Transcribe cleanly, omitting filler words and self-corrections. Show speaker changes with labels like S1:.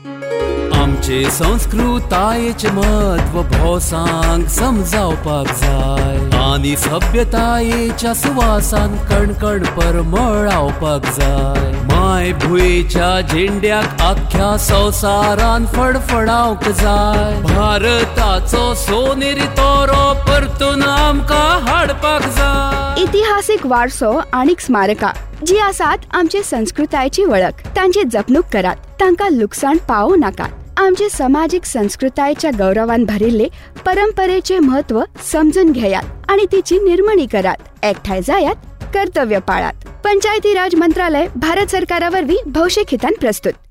S1: आमचे संस्कृतायेचे महत्व भोवसांग समजावपाक जाय आनी सभ्यतायेच्या सुवासान कणकण परमळावपाक जाय. माय भुंयेच्या झेंड्याक आख्या संवसारान फडफडावंक जाय. भारताचो सोनेरी तोरो परतून आमकां हाडपाक जाय.
S2: इतिहासीक वारसो आणि स्मारकां जी आसात आमचे संस्कृतायेची वळख, तांची जपणूक करात, तांकां लुकसाण पावू नाकात. आमचे सामाजिक संस्कृतायेच्या गौरवान भरिल्ले परंपरेचे महत्व समजून घेयात आणि तिची निर्मणी करात. एकठांय जायात, कर्तव्य पाळात. पंचायती राज मंत्रालय भारत सरकारावरवीं भौशीक हितान प्रस्तुत.